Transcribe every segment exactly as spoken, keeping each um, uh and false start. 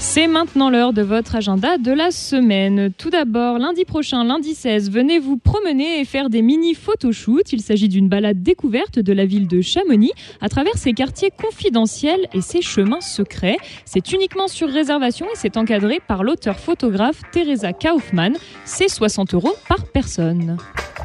C'est maintenant l'heure de votre agenda de la semaine. Tout d'abord, lundi prochain, lundi seize, venez vous promener et faire des mini photoshoots. Il s'agit d'une balade découverte de la ville de Chamonix à travers ses quartiers confidentiels et ses chemins secrets. C'est uniquement sur réservation et c'est encadré par l'auteur-photographe Teresa Kaufmann. C'est soixante euros par personne.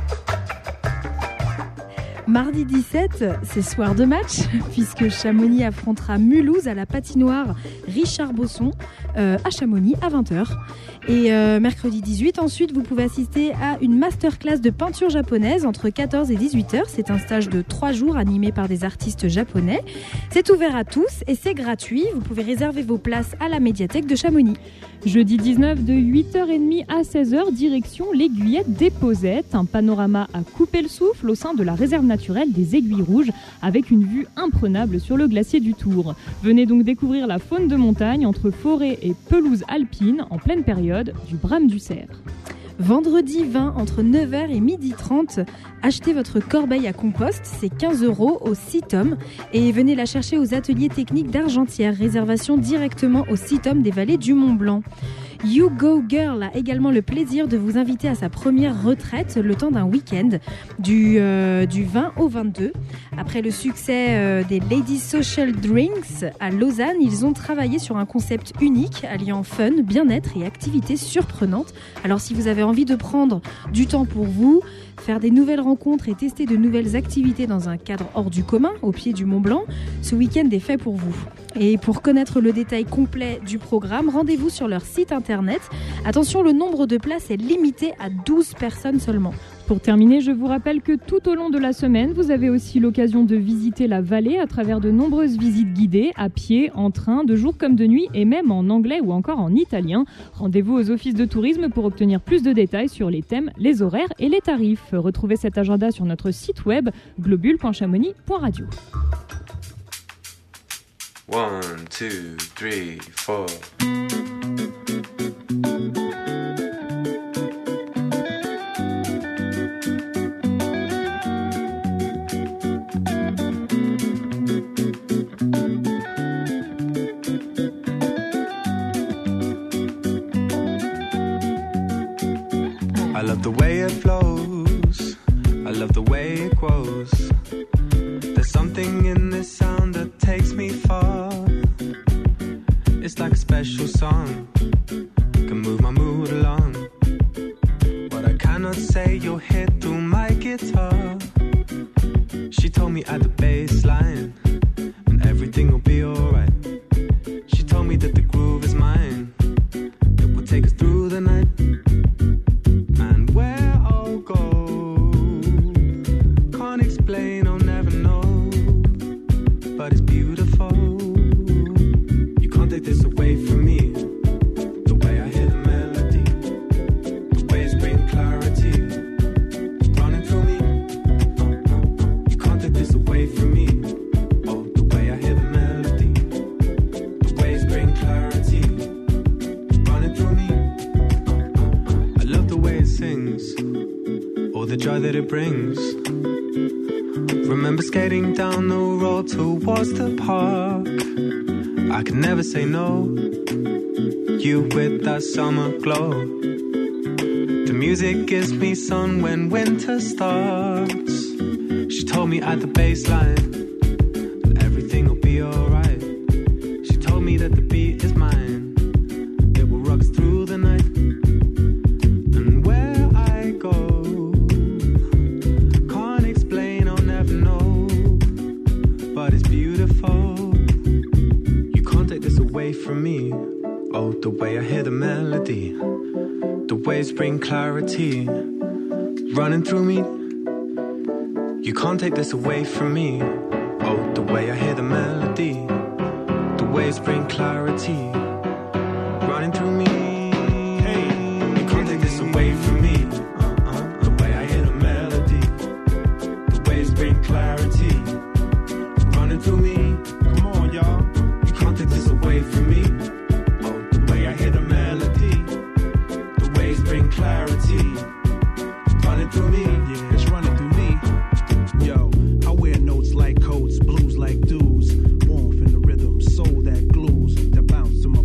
Mardi dix-sept, c'est soir de match, puisque Chamonix affrontera Mulhouse à la patinoire Richard Bosson euh, à Chamonix à vingt heures. Et euh, mercredi dix-huit, ensuite, vous pouvez assister à une masterclass de peinture japonaise entre quatorze et dix-huit heures. C'est un stage de trois jours animé par des artistes japonais. C'est ouvert à tous et c'est gratuit. Vous pouvez réserver vos places à la médiathèque de Chamonix. Jeudi dix-neuf, de huit heures trente à seize heures, direction l'Aiguillette des Posettes, un panorama à couper le souffle au sein de la réserve naturelle des Aiguilles Rouges, avec une vue imprenable sur le glacier du Tour. Venez donc découvrir la faune de montagne entre forêt et pelouse alpine en pleine période du brame du cerf. Vendredi vingt, entre neuf heures et midi trente, achetez votre corbeille à compost, c'est quinze euros au Citom, et venez la chercher aux ateliers techniques d'Argentière. Réservation directement au Citom des Vallées du Mont-Blanc. You Go Girl a également le plaisir de vous inviter à sa première retraite le temps d'un week-end du, euh, du vingt au vingt-deux. Après le succès euh, des Ladies Social Drinks à Lausanne, ils ont travaillé sur un concept unique alliant fun, bien-être et activités surprenantes. Alors si vous avez envie de prendre du temps pour vous, faire des nouvelles rencontres et tester de nouvelles activités dans un cadre hors du commun, au pied du Mont Blanc, ce week-end est fait pour vous. Et pour connaître le détail complet du programme, rendez-vous sur leur site internet. Attention, le nombre de places est limité à douze personnes seulement. Pour terminer, je vous rappelle que tout au long de la semaine, vous avez aussi l'occasion de visiter la vallée à travers de nombreuses visites guidées, à pied, en train, de jour comme de nuit et même en anglais ou encore en italien. Rendez-vous aux offices de tourisme pour obtenir plus de détails sur les thèmes, les horaires et les tarifs. Retrouvez cet agenda sur notre site web globule point chamonix point radio. One, two, three, four. I love the way it flows, I love the way it grows. There's something in this sound that takes me far. It's like a special song, can move my mood along. What I cannot say, you'll hear through my guitar. She told me at the bass line, and everything will be alright. She told me that the groove is mine, it will take us through the night. And where I'll go, can't explain, I'll never know, but it's beautiful. You can't take this away from me. The way I hear the melody, the way it's bringing clarity, running through me. You can't take this away from me. Oh, the way I hear the melody, the way it's bringing clarity, running through me. I love the way it sings, all the joy that it brings. Remember skating down the road towards the park. I could never say no. You with that summer glow. The music gives me sun when winter starts. She told me at the baseline that everything will be alright. She told me that the beat is mine, it will rock us through the night. And where I go, can't explain, I'll never know, but it's beautiful. You can't take this away from me. Oh, the way I hear the melody, the waves bring clarity, running through me. You can't take this away from me. Oh, the way I hear the melody, the waves bring clarity, running through me. Hey, you can't take this away from me. Uh-uh. The way I hear the melody, the waves bring clarity, running through me. Come on, y'all. You can't take this away from me. Oh, the way I hear the melody, the waves bring clarity, running through me. Yeah, it's running through me. Yo, I wear notes like coats, blues like dudes, warmth in the rhythm, soul that glues, that bounce to my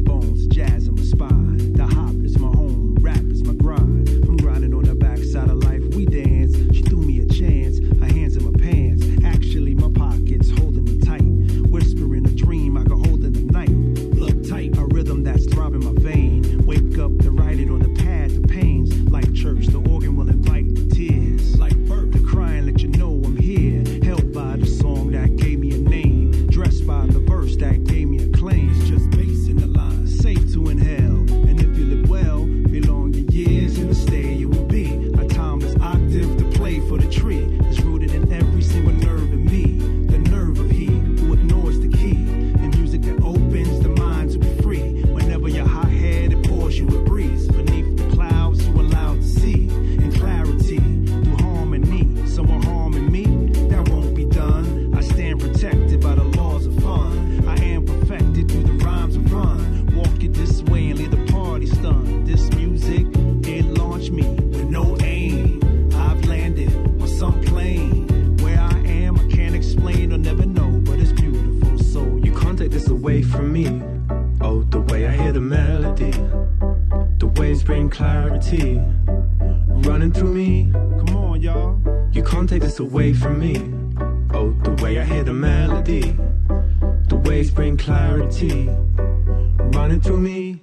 melody. The waves bring clarity, running through me. Come on, y'all. You can't take this away from me. Oh, the way I hear the melody. The waves bring clarity, running through me.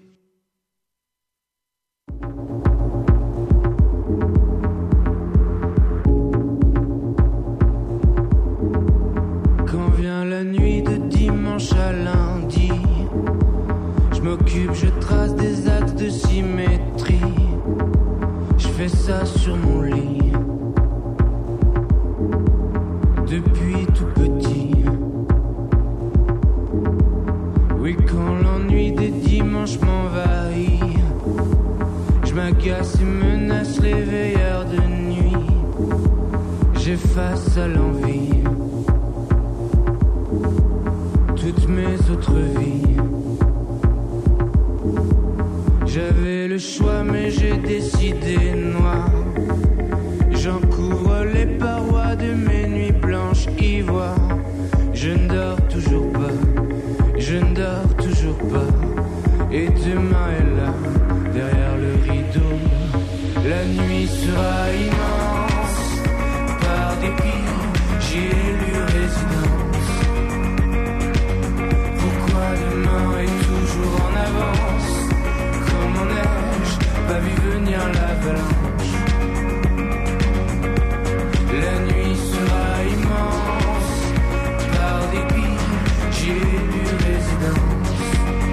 Quand vient la nuit de dimanche à lundi, je m'occupe, je trace des actes de symétrie. Je fais ça sur mon lit, depuis tout petit. Oui, quand l'ennui des dimanches m'envahit, je m'agace et menace les veilleurs de nuit. J'efface à l'envie toutes mes autres vies. J'avais le choix mais j'ai décidé noir. J'en couvre les parois de mes nuits blanches ivoire. Je ne dors toujours pas, je ne dors toujours pas. Et demain est là, derrière le rideau. La nuit sera immense, par dépit, j'y ai élu résidence. Pourquoi demain est toujours en avance? Comme en neige, pas vu venir l'avalanche. La nuit sera immense, par dépit, j'y ai élu résidence.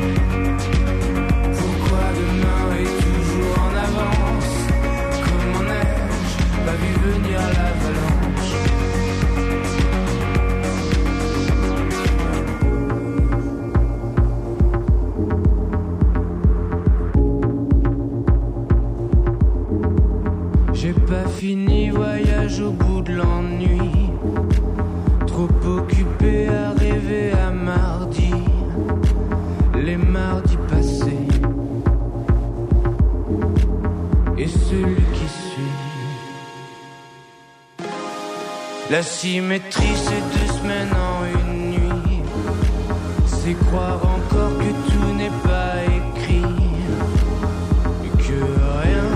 Pourquoi demain est toujours en avance? Comme en neige, pas vu venir l'avalanche. J'ai pas fini, voyage au bout de l'ennui. Trop occupé à rêver à mardi, les mardis passés et celui qui suit. La symétrie, c'est deux semaines en une nuit. C'est croire encore que tout n'est pas écrit et que rien,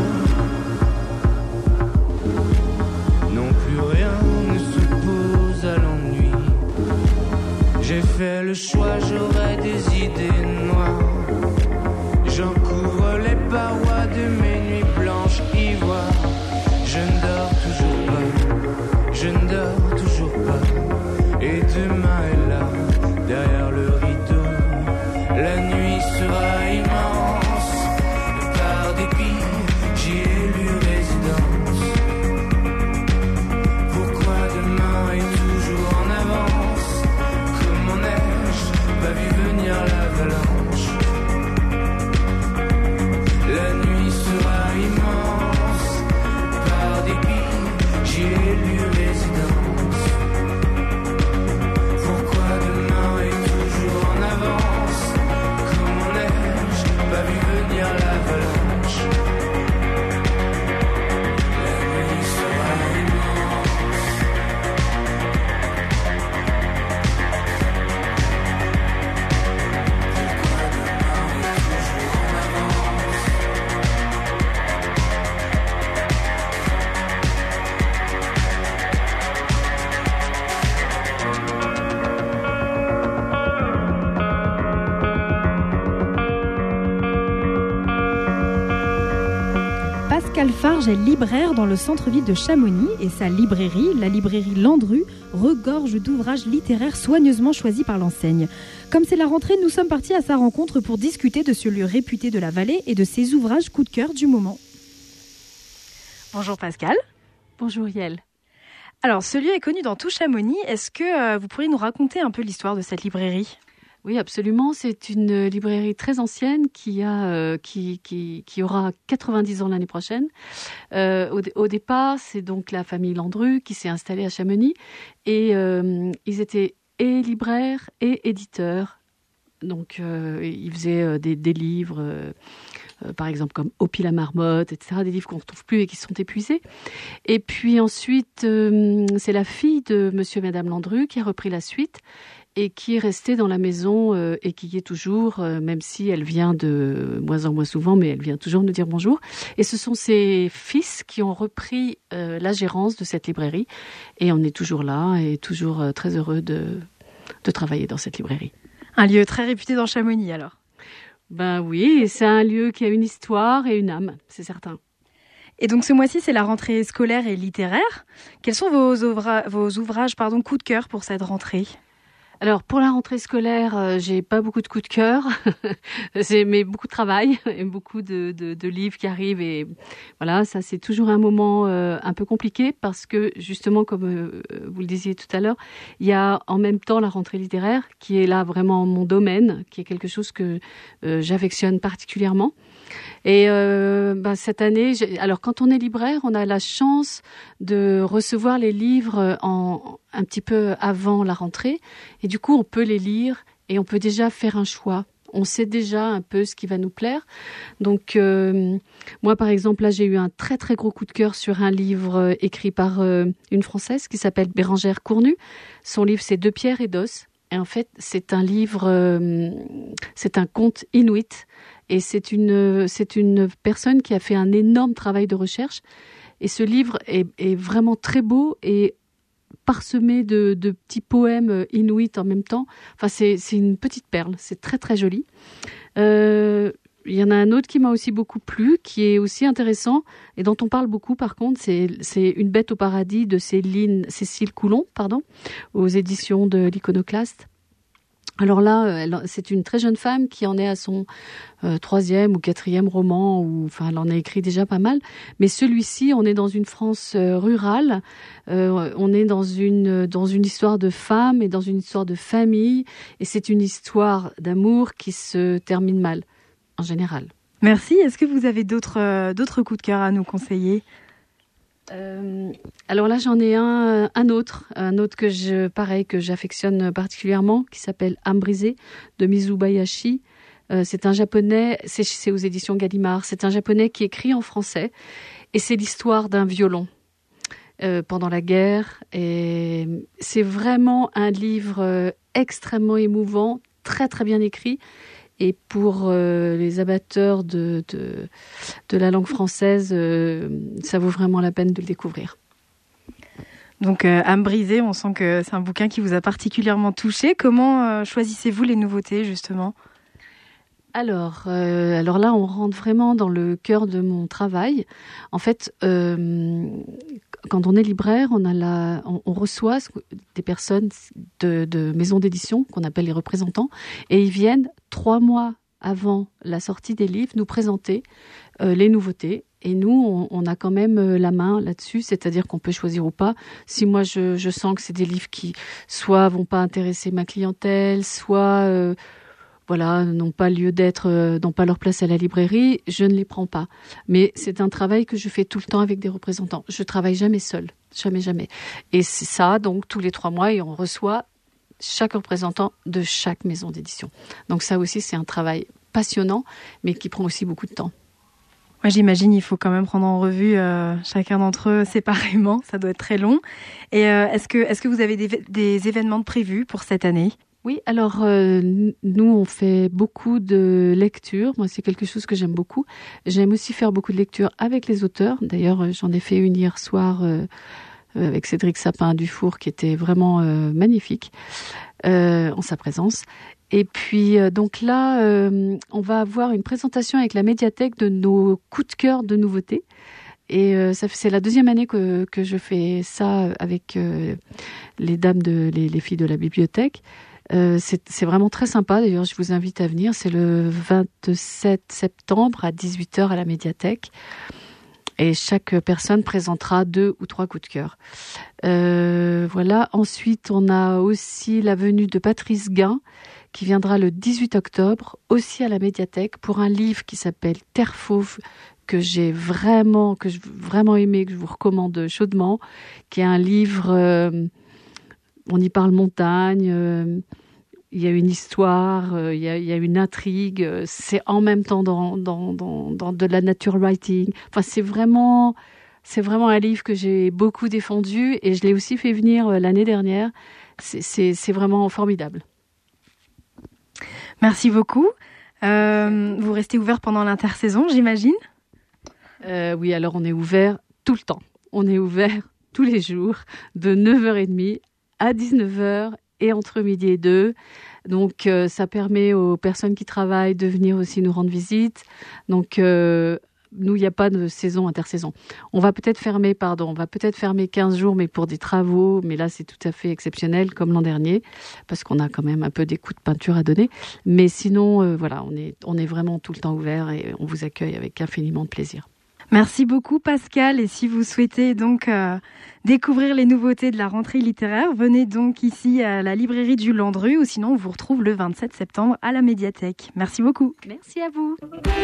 non plus rien ne s'oppose à l'ennui. J'ai fait le choix, j'aurai des idées noires. J'en couvre les parois de mes nuits blanches ivoire. Je ne dors toujours pas, je ne dors toujours pas. Et demain est là, derrière le rideau. La nuit sera immense, par dépit, j'y ai élu résidence. Pourquoi demain est toujours en avance? Comme en neige, pas vu venir l'avalanche. La nuit sera immense, par dépit, j'y ai élu résidence. Pourquoi demain est toujours en avance? Comme en neige, pas vu venir l'avalanche. La nuit sera immense. Pourquoi demain est toujours en avance? Pascal Farge est libraire dans le centre-ville de Chamonix et sa librairie, la librairie Landru, regorge d'ouvrages littéraires soigneusement choisis par l'enseigne. Comme c'est la rentrée, nous sommes partis à sa rencontre pour discuter de ce lieu réputé de la vallée et de ses ouvrages coup de cœur du moment. Bonjour Pascal. Bonjour Yael. Alors, ce lieu est connu dans tout Chamonix. Est-ce que euh, vous pourriez nous raconter un peu l'histoire de cette librairie ? Oui, absolument. C'est une librairie très ancienne qui a, euh, qui, qui, qui aura quatre-vingt-dix ans l'année prochaine. Euh, au, au départ, c'est donc la famille Landru qui s'est installée à Chamonix et euh, ils étaient et libraires et éditeurs. Donc, euh, ils faisaient euh, des, des livres, euh, euh, par exemple comme Opie la marmotte, et cetera, des livres qu'on ne retrouve plus et qui sont épuisés. Et puis ensuite, euh, c'est la fille de monsieur et madame Landru qui a repris la suite. et qui est restée dans la maison euh, et qui y est toujours, euh, même si elle vient de moins en moins souvent, mais elle vient toujours nous dire bonjour. Et ce sont ses fils qui ont repris euh, la gérance de cette librairie. Et on est toujours là et toujours euh, très heureux de, de travailler dans cette librairie. Un lieu très réputé dans Chamonix, alors. Ben oui, c'est un lieu qui a une histoire et une âme, c'est certain. Et donc ce mois-ci, c'est la rentrée scolaire et littéraire. Quels sont vos, ouvra- vos ouvrages pardon, coup de cœur pour cette rentrée ? Alors pour la rentrée scolaire, euh, j'ai pas beaucoup de coups de cœur, j'ai mais beaucoup de travail et beaucoup de, de, de livres qui arrivent et voilà, ça c'est toujours un moment euh, un peu compliqué parce que justement comme euh, vous le disiez tout à l'heure, il y a en même temps la rentrée littéraire qui est là vraiment mon domaine, qui est quelque chose que euh, j'affectionne particulièrement. Et euh, ben, cette année, j'ai... alors quand on est libraire, on a la chance de recevoir les livres en un petit peu avant la rentrée, et du coup on peut les lire et on peut déjà faire un choix. On sait déjà un peu ce qui va nous plaire. Donc euh, moi par exemple là j'ai eu un très très gros coup de cœur sur un livre euh, écrit par euh, une Française qui s'appelle Bérangère Cournu. Son livre c'est De pierre et d'os. Et en fait c'est un livre, euh, c'est un conte inuit. Et c'est une, c'est une personne qui a fait un énorme travail de recherche. Et ce livre est, est vraiment très beau et parsemé de, de petits poèmes inuits en même temps. Enfin, c'est, c'est une petite perle. C'est très, très joli. Euh, il y en a un autre qui m'a aussi beaucoup plu, qui est aussi intéressant et dont on parle beaucoup, par contre, c'est, c'est Une bête au paradis de Céline, Cécile Coulon, pardon, aux éditions de l'Iconoclaste. Alors là, elle, c'est une très jeune femme qui en est à son euh, troisième ou quatrième roman, ou enfin, elle en a écrit déjà pas mal. Mais celui-ci, on est dans une France euh, rurale, euh, on est dans une dans une histoire de femme et dans une histoire de famille, et c'est une histoire d'amour qui se termine mal, en général. Merci. Est-ce que vous avez d'autres euh, d'autres coups de cœur à nous conseiller ? Euh, alors là, j'en ai un, un autre, un autre que je, pareil, que j'affectionne particulièrement, qui s'appelle Âme brisée de Mizubayashi. Euh, c'est un japonais, c'est, c'est aux éditions Gallimard. C'est un japonais qui écrit en français, et c'est l'histoire d'un violon euh, pendant la guerre. Et c'est vraiment un livre euh, extrêmement émouvant, très très bien écrit. Et pour euh, les amateurs de, de, de la langue française, euh, ça vaut vraiment la peine de le découvrir. Donc, euh, Âme brisée, on sent que c'est un bouquin qui vous a particulièrement touché. Comment euh, choisissez-vous les nouveautés, justement ? Alors, euh, alors là, on rentre vraiment dans le cœur de mon travail. En fait, euh, quand on est libraire, on, a la, on, on reçoit des personnes de, de maisons d'édition qu'on appelle les représentants, et ils viennent trois mois avant la sortie des livres nous présenter euh, les nouveautés. Et nous, on, on a quand même la main là-dessus, c'est-à-dire qu'on peut choisir ou pas. Si moi, je, je sens que c'est des livres qui soit vont pas intéresser ma clientèle, soit euh, voilà, n'ont pas lieu d'être, euh, n'ont pas leur place à la librairie, je ne les prends pas. Mais c'est un travail que je fais tout le temps avec des représentants. Je travaille jamais seule, jamais, jamais. Et c'est ça, donc tous les trois mois, et on reçoit chaque représentant de chaque maison d'édition. Donc ça aussi, c'est un travail passionnant, mais qui prend aussi beaucoup de temps. Moi, j'imagine il faut quand même prendre en revue euh, chacun d'entre eux séparément. Ça doit être très long. Et euh, est-ce que, est-ce que vous avez des, des événements de prévus pour cette année ? Oui, alors euh, nous, on fait beaucoup de lectures. Moi, c'est quelque chose que j'aime beaucoup. J'aime aussi faire beaucoup de lectures avec les auteurs. D'ailleurs, j'en ai fait une hier soir euh, avec Cédric Sapin-Dufour, qui était vraiment euh, magnifique euh, en sa présence. Et puis, euh, donc là, euh, on va avoir une présentation avec la médiathèque de nos coups de cœur de nouveautés. Et euh, ça, c'est la deuxième année que, que je fais ça avec euh, les dames, de, les, les filles de la bibliothèque. Euh, c'est, c'est vraiment très sympa. D'ailleurs, je vous invite à venir. C'est le vingt-sept septembre à dix-huit heures à la médiathèque. Et chaque personne présentera deux ou trois coups de cœur. Euh, voilà. Ensuite, on a aussi la venue de Patrice Guin, qui viendra le dix-huit octobre, aussi à la médiathèque, pour un livre qui s'appelle Terre Fauve, que j'ai vraiment, que j'ai vraiment aimé, que je vous recommande chaudement, qui est un livre, euh, on y parle montagne, euh, il y a une histoire, euh, il y a, il y a une intrigue, c'est en même temps dans, dans, dans, dans de la nature writing. Enfin, c'est vraiment C'est vraiment un livre que j'ai beaucoup défendu et je l'ai aussi fait venir l'année dernière. C'est, c'est, c'est vraiment formidable. Merci beaucoup. Euh, vous restez ouvert pendant l'intersaison, j'imagine ? euh, Oui, alors on est ouvert tout le temps. On est ouvert tous les jours de neuf heures trente à dix-neuf heures et entre midi et deux. Donc euh, ça permet aux personnes qui travaillent de venir aussi nous rendre visite. Donc euh, nous, il n'y a pas de saison intersaison. On va peut-être fermer, pardon, on va peut-être fermer quinze jours, mais pour des travaux. Mais là, c'est tout à fait exceptionnel, comme l'an dernier, parce qu'on a quand même un peu des coups de peinture à donner. Mais sinon, euh, voilà, on est, on est vraiment tout le temps ouvert et on vous accueille avec infiniment de plaisir. Merci beaucoup Pascal, et si vous souhaitez donc euh, découvrir les nouveautés de la rentrée littéraire, venez donc ici à la librairie du Landru, ou sinon on vous retrouve le vingt-sept septembre à la médiathèque. Merci beaucoup. Merci à vous.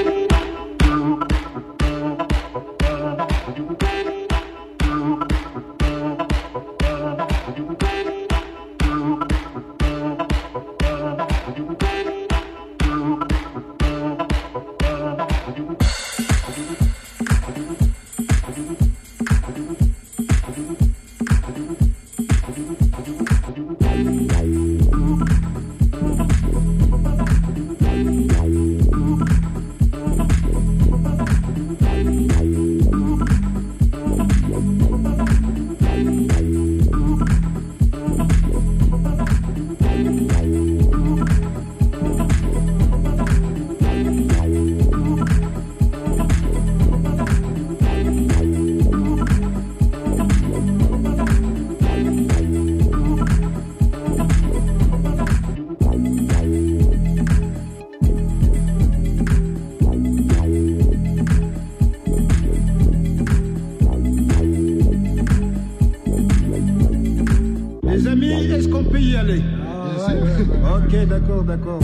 Ok, d'accord, d'accord.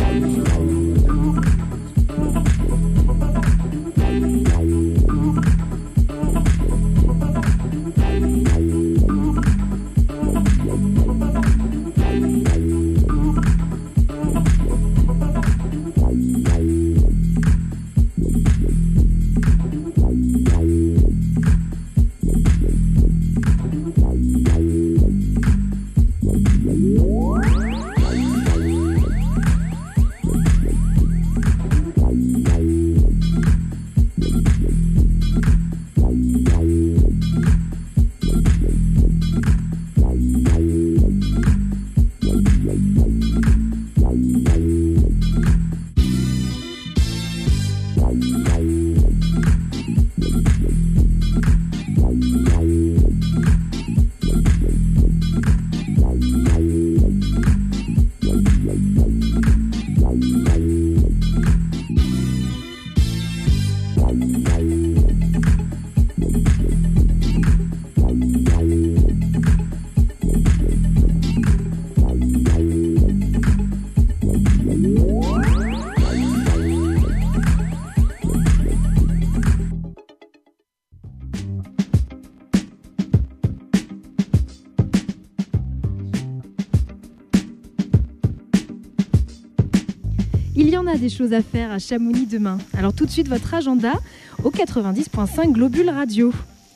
Il y en a des choses à faire à Chamonix demain. Alors tout de suite votre agenda au quatre-vingt-dix virgule cinq Globule Radio.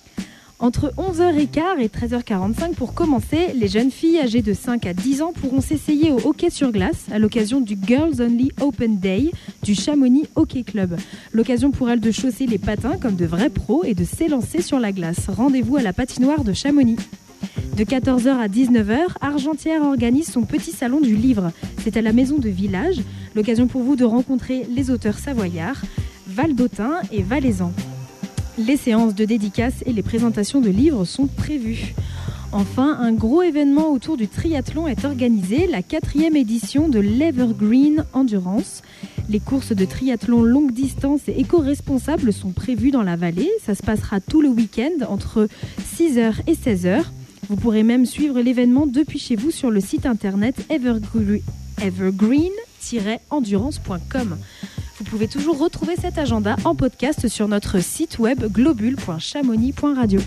Entre onze heures quinze et treize heures quarante-cinq pour commencer, les jeunes filles âgées de cinq à dix ans pourront s'essayer au hockey sur glace à l'occasion du Girls Only Open Day du Chamonix Hockey Club. L'occasion pour elles de chausser les patins comme de vrais pros et de s'élancer sur la glace. Rendez-vous à la patinoire de Chamonix. De quatorze heures à dix-neuf heures, Argentière organise son petit salon du livre. C'est à la maison de village, l'occasion pour vous de rencontrer les auteurs savoyards, Valdôtain et Valaisan. Les séances de dédicaces et les présentations de livres sont prévues. Enfin, un gros événement autour du triathlon est organisé, la quatrième édition de l'Evergreen Endurance. Les courses de triathlon longue distance et éco-responsables sont prévues dans la vallée. Ça se passera tout le week-end entre six heures et seize heures. Vous pourrez même suivre l'événement depuis chez vous sur le site internet evergreen tiret endurance point com. Vous pouvez toujours retrouver cet agenda en podcast sur notre site web globule point chamonix point radio.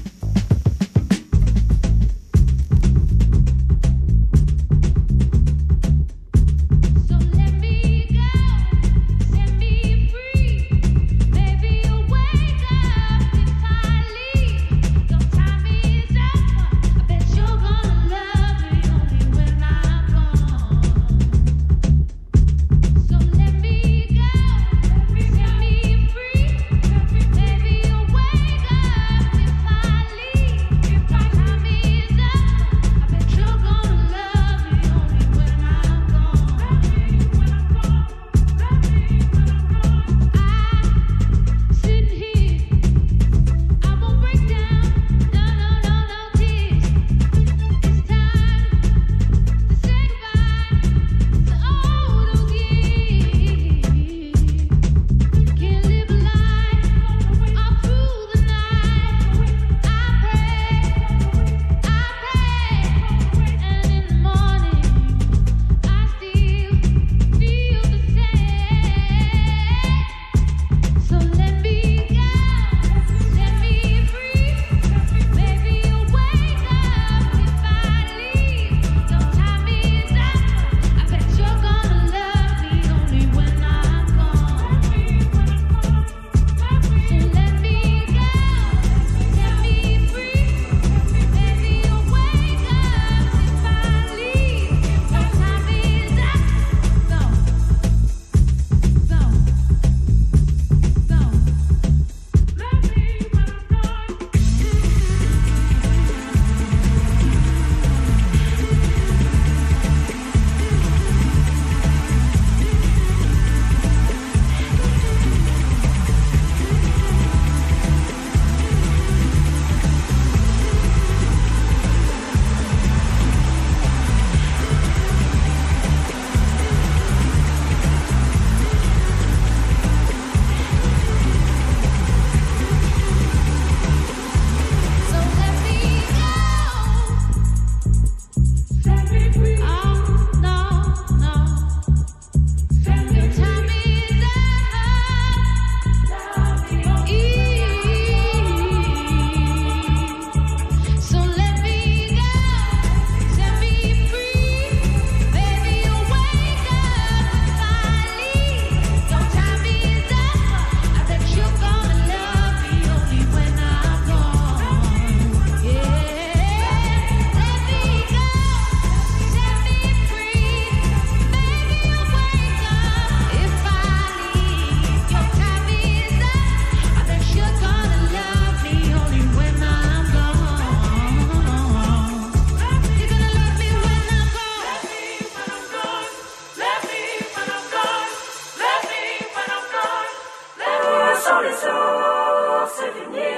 les sources du Nil.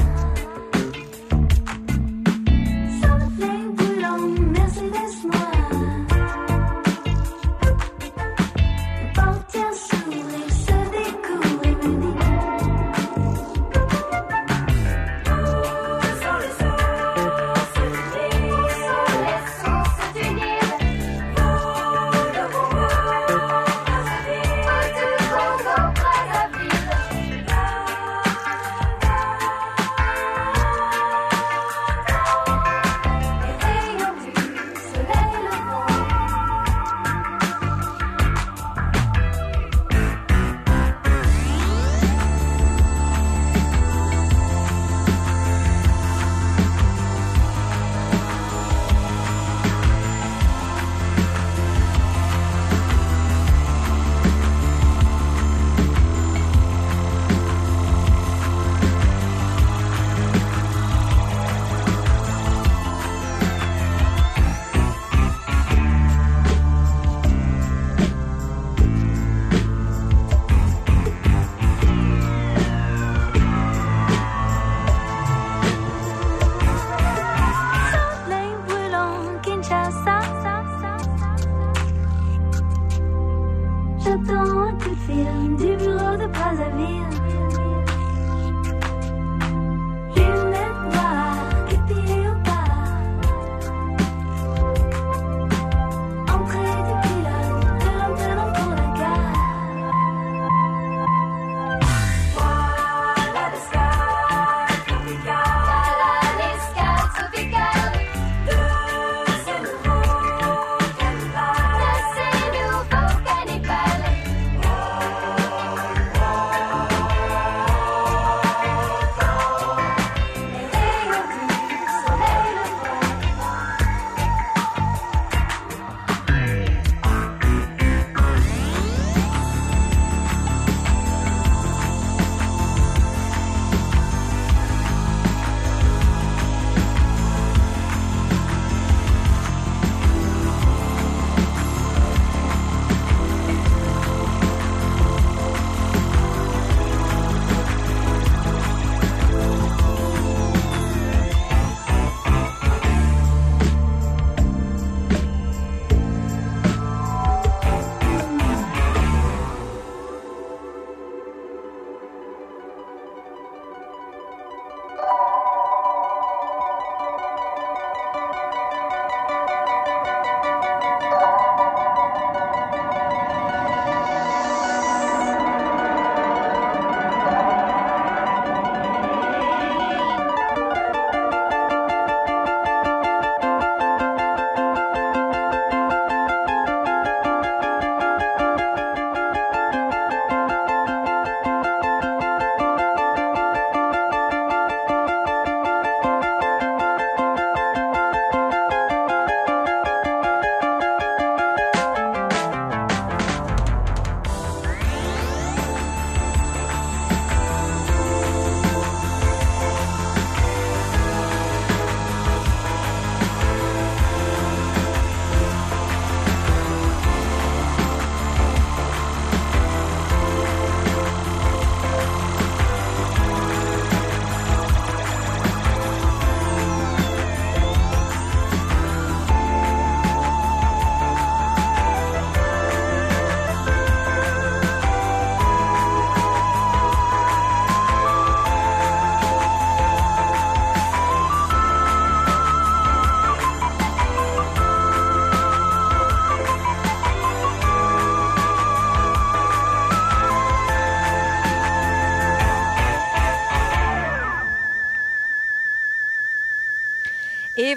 Mercedes noire.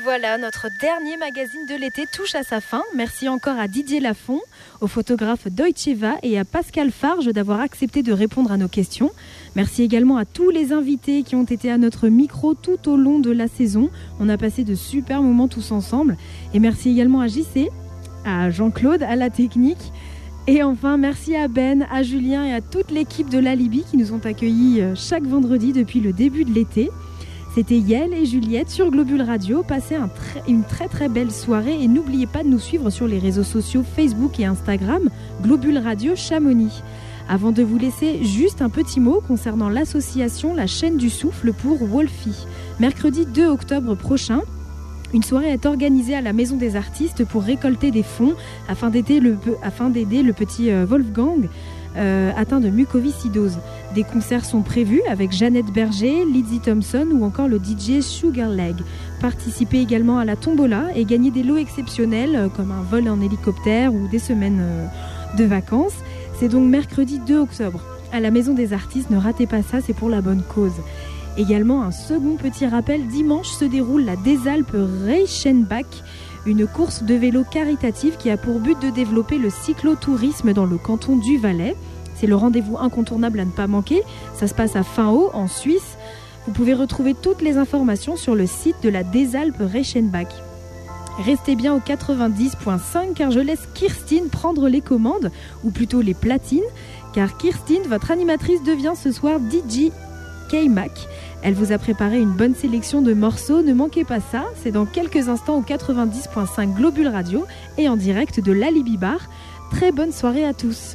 voilà, notre dernier magazine de l'été touche à sa fin. Merci encore à Didier Lafont, au photographe Deutscheva et à Pascal Farge d'avoir accepté de répondre à nos questions. Merci également à tous les invités qui ont été à notre micro tout au long de la saison. On a passé de super moments tous ensemble. Et merci également à J C, à Jean-Claude, à la technique. Et enfin, merci à Ben, à Julien et à toute l'équipe de l'Alibi qui nous ont accueillis chaque vendredi depuis le début de l'été. C'était Yael et Juliette sur Globule Radio. Passez un tr- une très très belle soirée et n'oubliez pas de nous suivre sur les réseaux sociaux Facebook et Instagram, Globule Radio Chamonix. Avant de vous laisser, juste un petit mot concernant l'association La Chaîne du Souffle pour Wolfie. Mercredi deux octobre prochain, une soirée est organisée à la Maison des Artistes pour récolter des fonds afin d'aider le, afin d'aider le petit Wolfgang euh, atteint de mucoviscidose. Des concerts sont prévus avec Jeannette Berger, Lizzie Thompson ou encore le D J Sugarleg. Participez également à la tombola et gagnez des lots exceptionnels comme un vol en hélicoptère ou des semaines de vacances. C'est donc mercredi deux octobre à la Maison des Artistes. Ne ratez pas ça, c'est pour la bonne cause. Également, un second petit rappel, dimanche se déroule la Desalpes Reichenbach, une course de vélo caritative qui a pour but de développer le cyclotourisme dans le canton du Valais. C'est le rendez-vous incontournable à ne pas manquer. Ça se passe à Faenhaut, en Suisse. Vous pouvez retrouver toutes les informations sur le site de la Desalpes Reichenbach. Restez bien au quatre-vingt-dix point cinq car je laisse Kirstine prendre les commandes, ou plutôt les platines, car Kirstine, votre animatrice, devient ce soir D J K-Mac. Elle vous a préparé une bonne sélection de morceaux, ne manquez pas ça, c'est dans quelques instants au quatre-vingt-dix point cinq Globule Radio et en direct de l'Alibi Bar. Très bonne soirée à tous.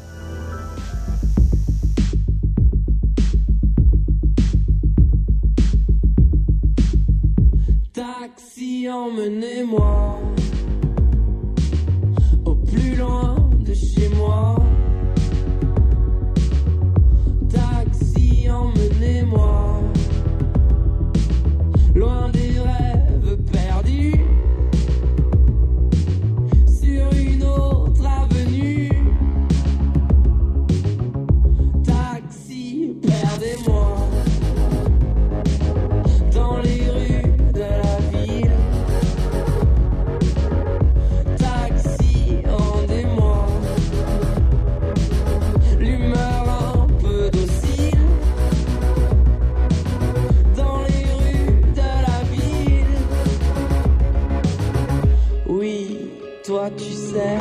Taxi, emmenez-moi au plus loin de chez moi. Taxi, emmenez-moi loin des rêves perdus sur une autre avenue. Taxi, perdez-moi dans les rues de la ville. Taxi, rendez-moi l'humeur un peu docile dans les rues de la ville. Oui, toi tu sais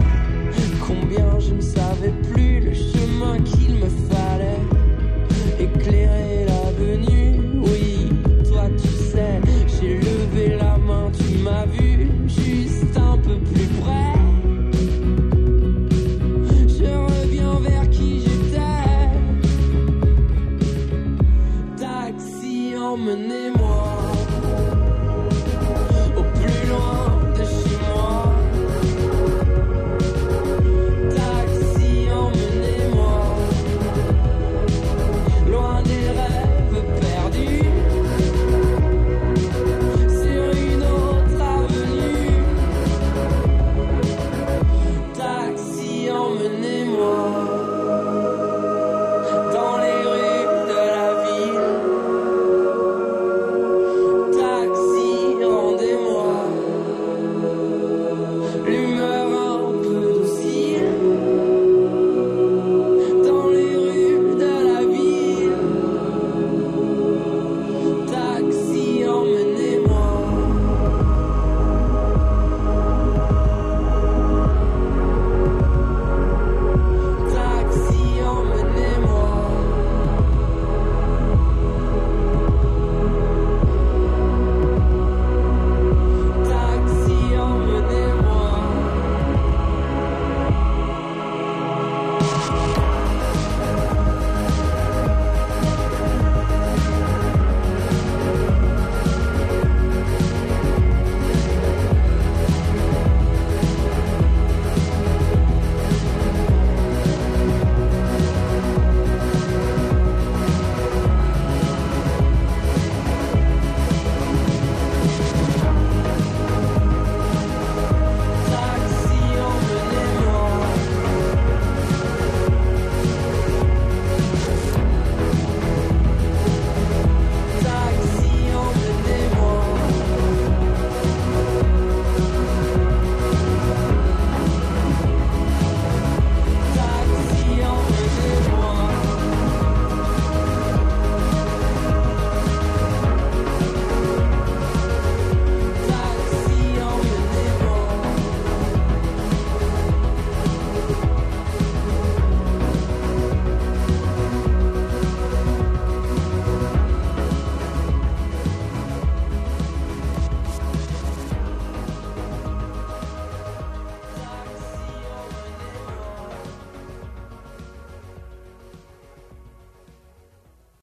combien je ne savais plus le chemin qu'il me fallait éclairer